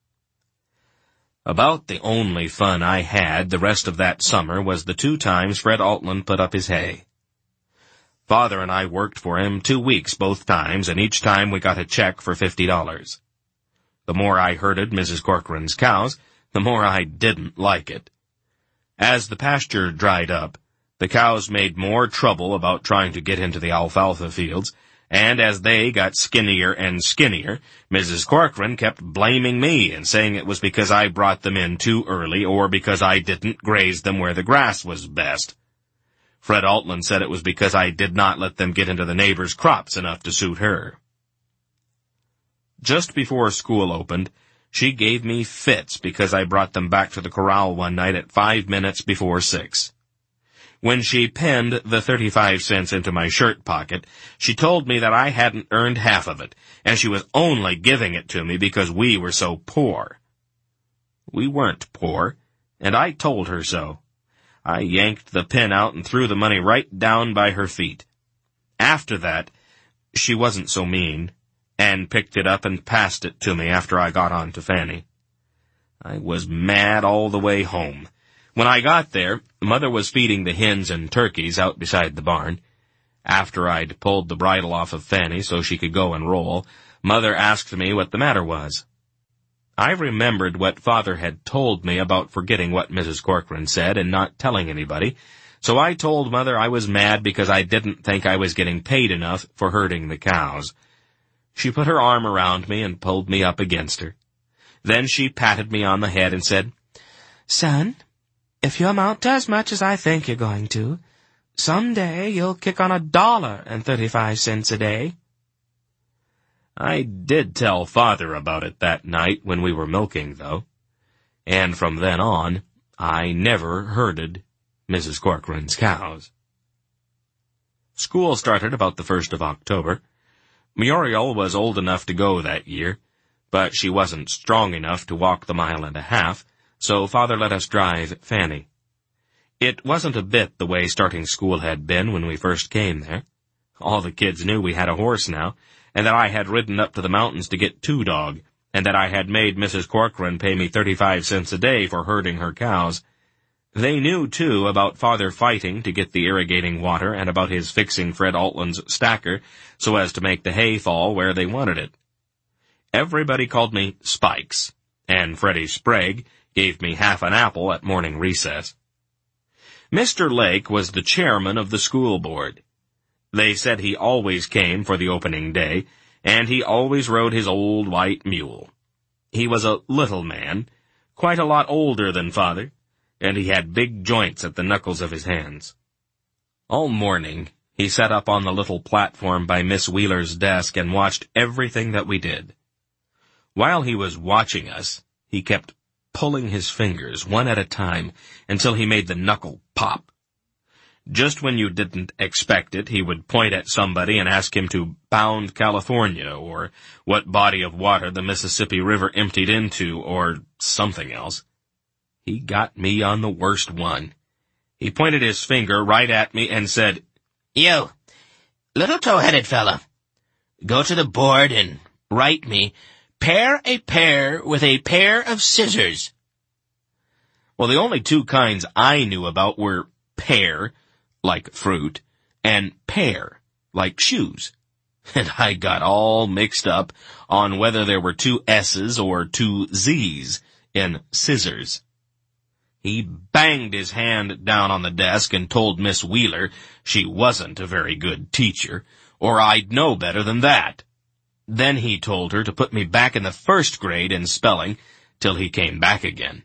About the only fun I had the rest of that summer was the two times Fred Altland put up his hay. Father and I worked for him two weeks both times, and each time we got a check for fifty dollars. The more I herded Missus Corcoran's cows, the more I didn't like it. As the pasture dried up, the cows made more trouble about trying to get into the alfalfa fields, and as they got skinnier and skinnier, Missus Corcoran kept blaming me and saying it was because I brought them in too early or because I didn't graze them where the grass was best. Fred Altland said it was because I did not let them get into the neighbors' crops enough to suit her. Just before school opened, she gave me fits because I brought them back to the corral one night at five minutes before six. When she pinned the thirty-five cents into my shirt pocket, she told me that I hadn't earned half of it, and she was only giving it to me because we were so poor. We weren't poor, and I told her so. I yanked the pin out and threw the money right down by her feet. After that, she wasn't so mean, and picked it up and passed it to me after I got on to Fanny. I was mad all the way home. When I got there, Mother was feeding the hens and turkeys out beside the barn, After I'd pulled the bridle off of Fanny so she could go and roll, Mother asked me what the matter was. I remembered what Father had told me about forgetting what Missus Corcoran said and not telling anybody, so I told Mother I was mad because I didn't think I was getting paid enough for herding the cows. She put her arm around me and pulled me up against her. Then she patted me on the head and said, "Son, if you amount to as much as I think you're going to, some day you'll kick on a dollar and thirty-five cents a day." I did tell Father about it that night when we were milking, though, and from then on, I never herded Missus Corcoran's cows. School started about the first of October. Muriel was old enough to go that year, but she wasn't strong enough to walk the mile and a half, so Father let us drive Fanny. It wasn't a bit the way starting school had been when we first came there. All the kids knew we had a horse now, and that I had ridden up to the mountains to get Two Dog, and that I had made Missus Corcoran pay me thirty-five cents a day for herding her cows. They knew, too, about Father fighting to get the irrigating water and about his fixing Fred Altland's stacker so as to make the hay fall where they wanted it. Everybody called me Spikes, and Freddie Sprague gave me half an apple at morning recess. Mister Lake was the chairman of the school board. They said he always came for the opening day, and he always rode his old white mule. He was a little man, quite a lot older than Father, and he had big joints at the knuckles of his hands. All morning, he sat up on the little platform by Miss Wheeler's desk and watched everything that we did. While he was watching us, he kept pulling his fingers one at a time until he made the knuckle pop. Just when you didn't expect it, he would point at somebody and ask him to bound California, or what body of water the Mississippi River emptied into, or something else. He got me on the worst one. He pointed his finger right at me and said, "You, little tow-headed fella, go to the board and write me, pair a pear with a pair of scissors." Well, the only two kinds I knew about were pear, like fruit, and pair, like shoes. And I got all mixed up on whether there were two S's or two Z's in scissors. He banged his hand down on the desk and told Miss Wheeler she wasn't a very good teacher, or I'd know better than that. Then he told her to put me back in the first grade in spelling till he came back again.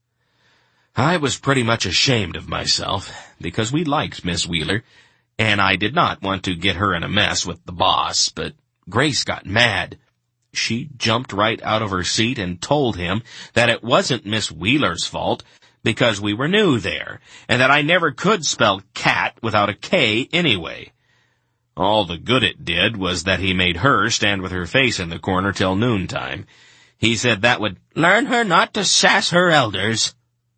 I was pretty much ashamed of myself, because we liked Miss Wheeler, and I did not want to get her in a mess with the boss, but Grace got mad. She jumped right out of her seat and told him that it wasn't Miss Wheeler's fault, because we were new there, and that I never could spell cat without a K anyway. All the good it did was that he made her stand with her face in the corner till noontime. He said that would learn her not to sass her elders.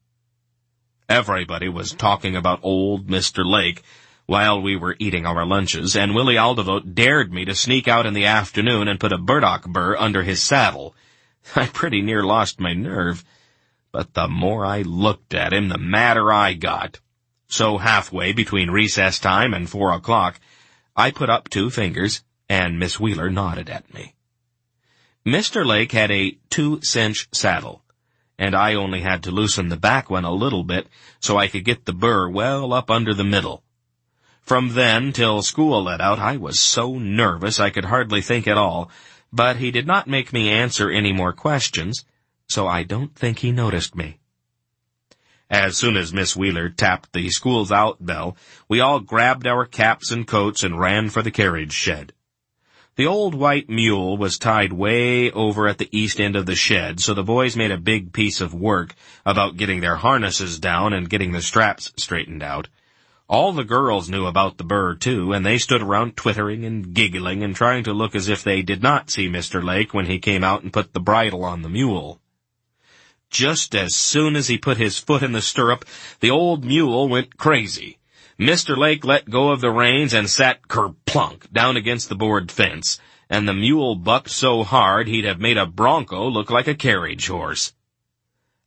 Everybody was talking about old Mister Lake while we were eating our lunches, and Willie Aldevote dared me to sneak out in the afternoon and put a burdock burr under his saddle. I pretty near lost my nerve, but the more I looked at him, the madder I got. So halfway between recess time and four o'clock, I put up two fingers, and Miss Wheeler nodded at me. Mister Lake had a two-cinch saddle, and I only had to loosen the back one a little bit so I could get the burr well up under the middle. From then till school let out, I was so nervous I could hardly think at all, but he did not make me answer any more questions, so I don't think he noticed me. As soon as Miss Wheeler tapped the school's out bell, we all grabbed our caps and coats and ran for the carriage shed. The old white mule was tied way over at the east end of the shed, so the boys made a big piece of work about getting their harnesses down and getting the straps straightened out. All the girls knew about the burr, too, and they stood around twittering and giggling and trying to look as if they did not see Mister Lake when he came out and put the bridle on the mule. Just as soon as he put his foot in the stirrup, the old mule went crazy. Mister Lake let go of the reins and sat kerplunk down against the board fence, and the mule bucked so hard he'd have made a bronco look like a carriage horse.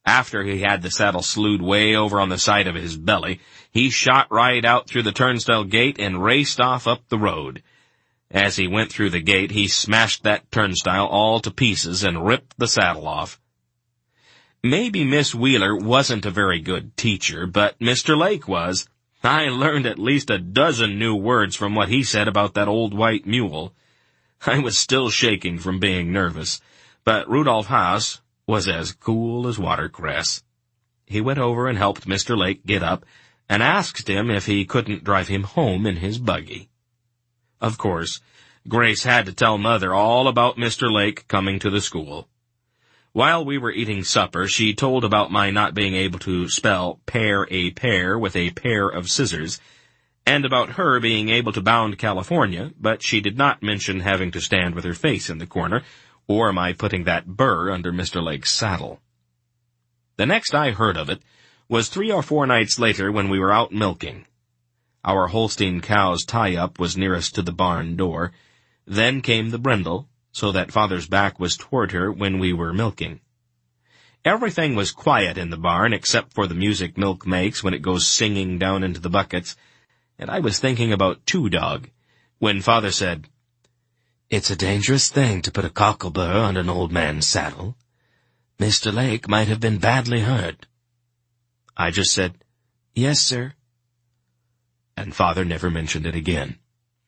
After he had the saddle slewed way over on the side of his belly, he shot right out through the turnstile gate and raced off up the road. As he went through the gate, he smashed that turnstile all to pieces and ripped the saddle off. Maybe Miss Wheeler wasn't a very good teacher, but Mister Lake was. I learned at least a dozen new words from what he said about that old white mule. I was still shaking from being nervous, but Rudolph Haas was as cool as watercress. He went over and helped Mister Lake get up and asked him if he couldn't drive him home in his buggy. Of course, Grace had to tell Mother all about Mister Lake coming to the school. While we were eating supper, she told about my not being able to spell pear a pear with a pair of scissors, and about her being able to bound California, but she did not mention having to stand with her face in the corner, or my putting that burr under Mister Lake's saddle. The next I heard of it was three or four nights later when we were out milking. Our Holstein cow's tie-up was nearest to the barn door. Then came the brindle, so that Father's back was toward her when we were milking. Everything was quiet in the barn except for the music milk makes when it goes singing down into the buckets, and I was thinking about Two Dog when Father said, "It's a dangerous thing to put a cocklebur on an old man's saddle. Mister Lake might have been badly hurt." I just said, "Yes, sir." And Father never mentioned it again.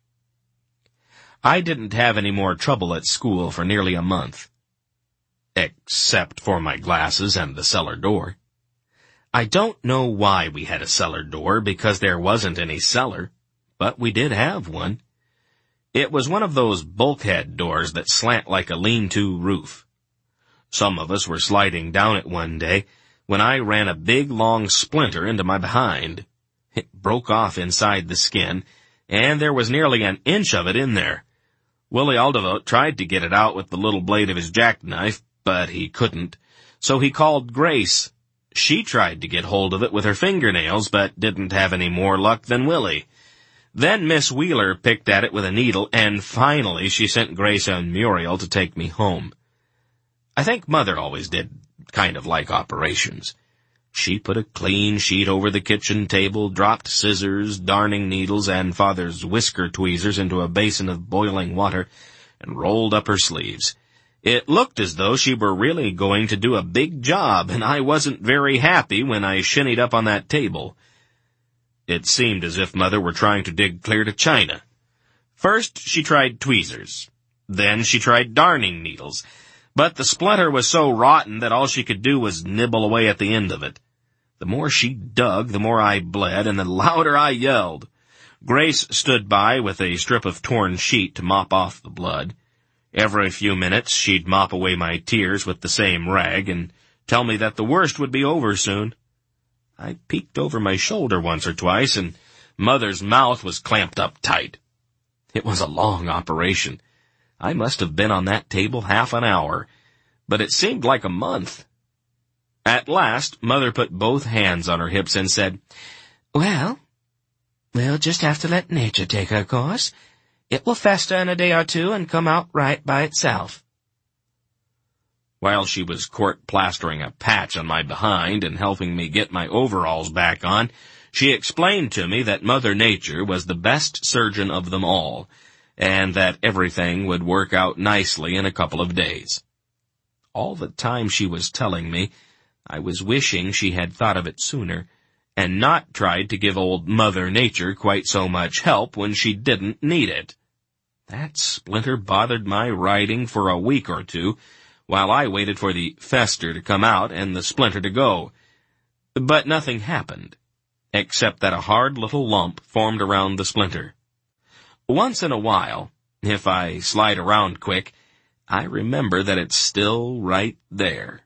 I didn't have any more trouble at school for nearly a month. Except for my glasses and the cellar door. I don't know why we had a cellar door, because there wasn't any cellar, but we did have one. It was one of those bulkhead doors that slant like a lean-to roof. Some of us were sliding down it one day when I ran a big, long splinter into my behind. It broke off inside the skin, and there was nearly an inch of it in there. Willie Aldevote tried to get it out with the little blade of his jackknife, but he couldn't, so he called Grace. She tried to get hold of it with her fingernails, but didn't have any more luck than Willie. Then Miss Wheeler picked at it with a needle, and finally she sent Grace and Muriel to take me home. I think Mother always did kind of like operations. She put a clean sheet over the kitchen table, dropped scissors, darning needles, and Father's whisker tweezers into a basin of boiling water, and rolled up her sleeves. It looked as though she were really going to do a big job, and I wasn't very happy when I shinnied up on that table. It seemed as if Mother were trying to dig clear to China. First she tried tweezers. Then she tried darning needles. But the splinter was so rotten that all she could do was nibble away at the end of it. The more she dug, the more I bled, and the louder I yelled. Grace stood by with a strip of torn sheet to mop off the blood. Every few minutes she'd mop away my tears with the same rag and tell me that the worst would be over soon. I peeked over my shoulder once or twice, and Mother's mouth was clamped up tight. It was a long operation. I must have been on that table half an hour, but it seemed like a month. At last, Mother put both hands on her hips and said, "Well, we'll just have to let nature take her course. It will fester in a day or two and come out right by itself." While she was court plastering a patch on my behind and helping me get my overalls back on, she explained to me that Mother Nature was the best surgeon of them all, and that everything would work out nicely in a couple of days. All the time she was telling me, I was wishing she had thought of it sooner, and not tried to give old Mother Nature quite so much help when she didn't need it. That splinter bothered my riding for a week or two, while I waited for the fester to come out and the splinter to go. But nothing happened, except that a hard little lump formed around the splinter. Once in a while, if I slide around quick, I remember that it's still right there.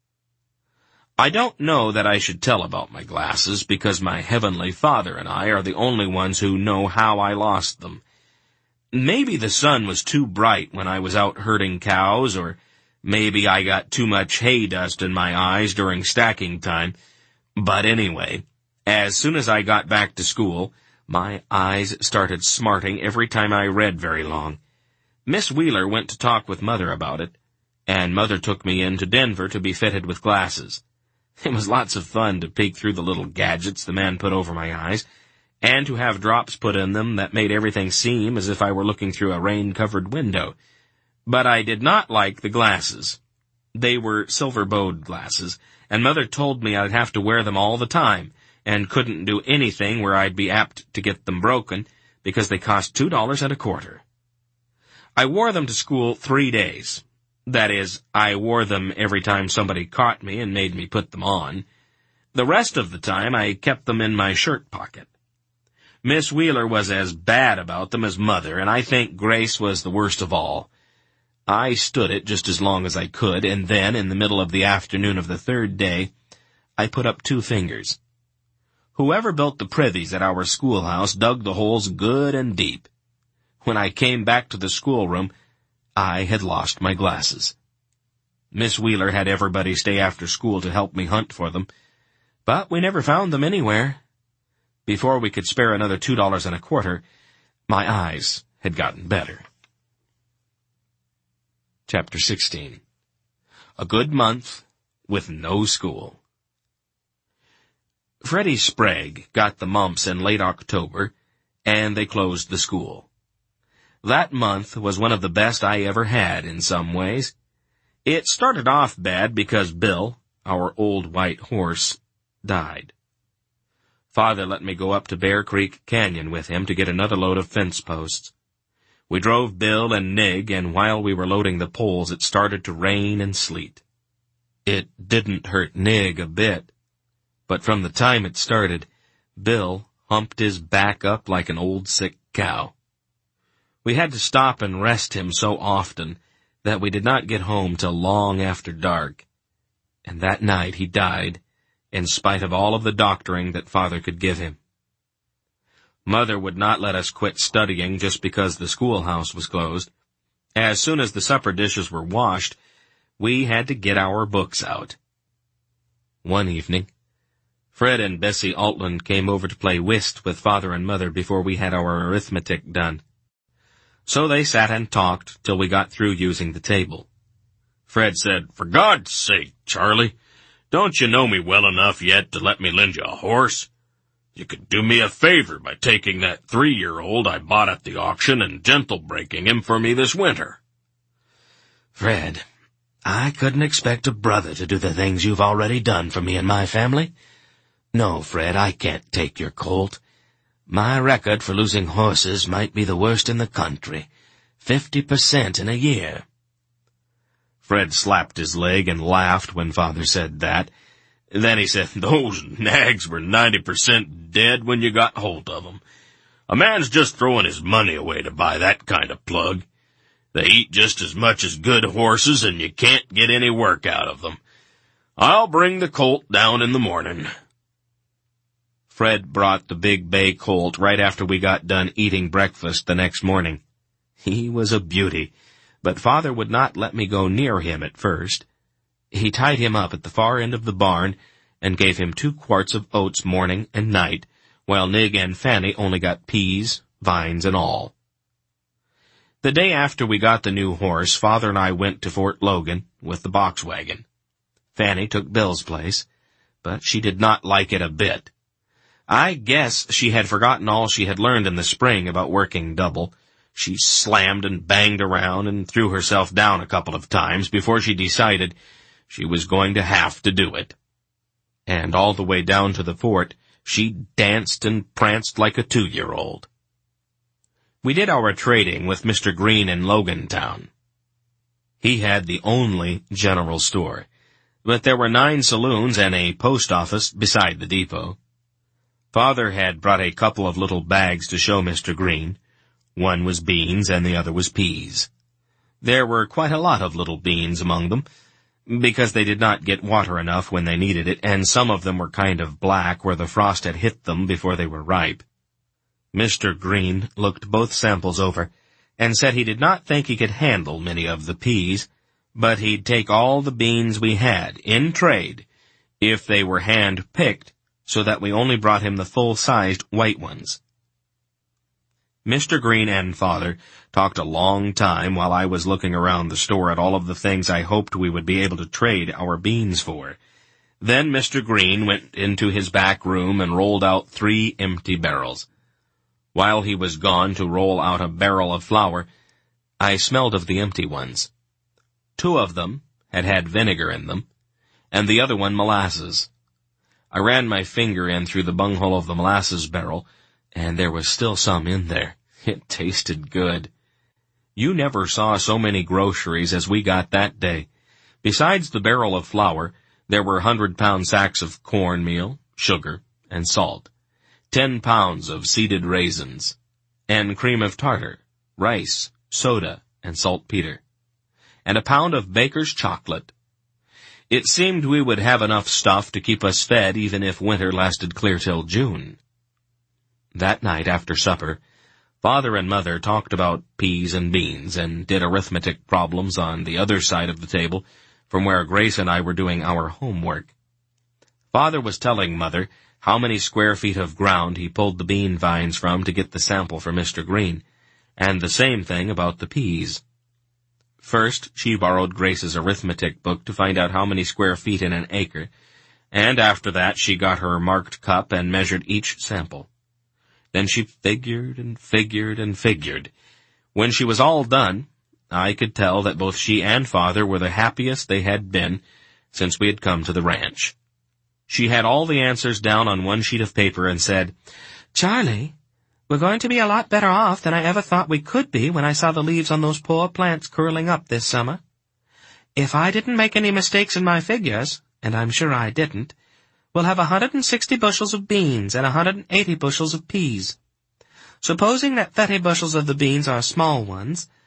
I don't know that I should tell about my glasses, because my Heavenly Father and I are the only ones who know how I lost them. Maybe the sun was too bright when I was out herding cows, or maybe I got too much hay dust in my eyes during stacking time. But anyway, as soon as I got back to school, my eyes started smarting every time I read very long. Miss Wheeler went to talk with Mother about it, and Mother took me in to Denver to be fitted with glasses. It was lots of fun to peek through the little gadgets the man put over my eyes, and to have drops put in them that made everything seem as if I were looking through a rain-covered window. But I did not like the glasses. They were silver-bowed glasses, and Mother told me I'd have to wear them all the time, and couldn't do anything where I'd be apt to get them broken, because they cost two dollars and a quarter. I wore them to school three days. That is, I wore them every time somebody caught me and made me put them on. The rest of the time I kept them in my shirt pocket. Miss Wheeler was as bad about them as Mother, and I think Grace was the worst of all. I stood it just as long as I could, and then, in the middle of the afternoon of the third day, I put up two fingers. Whoever built the privies at our schoolhouse dug the holes good and deep. When I came back to the schoolroom, I had lost my glasses. Miss Wheeler had everybody stay after school to help me hunt for them, but we never found them anywhere. Before we could spare another two dollars and a quarter, my eyes had gotten better. Chapter sixteen. A good month with no school. Freddie Sprague got the mumps in late October, and they closed the school. That month was one of the best I ever had in some ways. It started off bad because Bill, our old white horse, died. Father let me go up to Bear Creek Canyon with him to get another load of fence posts. We drove Bill and Nig, and while we were loading the poles, it started to rain and sleet. It didn't hurt Nig a bit, but from the time it started, Bill humped his back up like an old sick cow. We had to stop and rest him so often that we did not get home till long after dark, and that night he died in spite of all of the doctoring that Father could give him. Mother would not let us quit studying just because the schoolhouse was closed. As soon as the supper dishes were washed, we had to get our books out. One evening, Fred and Bessie Altland came over to play whist with Father and Mother before we had our arithmetic done. So they sat and talked till we got through using the table. Fred said, "For God's sake, Charlie, don't you know me well enough yet to let me lend you a horse? You could do me a favor by taking that three-year-old I bought at the auction and gentle-breaking him for me this winter." "Fred, I couldn't expect a brother to do the things you've already done for me and my family. No, Fred, I can't take your colt. My record for losing horses might be the worst in the country. Fifty percent in a year." Fred slapped his leg and laughed when Father said that. Then he said, "Those nags were ninety percent dead when you got hold of them. A man's just throwing his money away to buy that kind of plug. They eat just as much as good horses, and you can't get any work out of them. I'll bring the colt down in the morning." Fred brought the big bay colt right after we got done eating breakfast the next morning. He was a beauty, but Father would not let me go near him at first. He tied him up at the far end of the barn and gave him two quarts of oats morning and night, while Nig and Fanny only got peas, vines, and all. The day after we got the new horse, Father and I went to Fort Logan with the box wagon. Fanny took Bill's place, but she did not like it a bit. I guess she had forgotten all she had learned in the spring about working double. She slammed and banged around and threw herself down a couple of times before she decided she was going to have to do it. And all the way down to the fort, she danced and pranced like a two-year-old. We did our trading with Mister Green in Logantown. He had the only general store, but there were nine saloons and a post office beside the depot. Father had brought a couple of little bags to show Mister Green. One was beans and the other was peas. There were quite a lot of little beans among them, because they did not get water enough when they needed it, and some of them were kind of black where the frost had hit them before they were ripe. Mister Green looked both samples over, and said he did not think he could handle many of the peas, but he'd take all the beans we had, in trade, if they were hand-picked, so that we only brought him the full-sized white ones. Mister Green and Father talked a long time while I was looking around the store at all of the things I hoped we would be able to trade our beans for. Then Mister Green went into his back room and rolled out three empty barrels. While he was gone to roll out a barrel of flour, I smelled of the empty ones. Two of them had had vinegar in them, and the other one molasses. I ran my finger in through the bunghole of the molasses barrel, and there was still some in there. It tasted good. You never saw so many groceries as we got that day. Besides the barrel of flour, there were hundred-pound sacks of cornmeal, sugar, and salt, ten pounds of seeded raisins, and cream of tartar, rice, soda, and saltpeter, and a pound of baker's chocolate. It seemed we would have enough stuff to keep us fed even if winter lasted clear till June. That night after supper, Father and Mother talked about peas and beans and did arithmetic problems on the other side of the table from where Grace and I were doing our homework. Father was telling Mother how many square feet of ground he pulled the bean vines from to get the sample for Mister Green, and the same thing about the peas. First, she borrowed Grace's arithmetic book to find out how many square feet in an acre, and after that she got her marked cup and measured each sample. Then she figured and figured and figured. When she was all done, I could tell that both she and Father were the happiest they had been since we had come to the ranch. She had all the answers down on one sheet of paper and said, "Charlie, we're going to be a lot better off than I ever thought we could be when I saw the leaves on those poor plants curling up this summer. If I didn't make any mistakes in my figures, and I'm sure I didn't, we'll have a hundred and sixty bushels of beans and a hundred and eighty bushels of peas. Supposing that thirty bushels of the beans are small ones,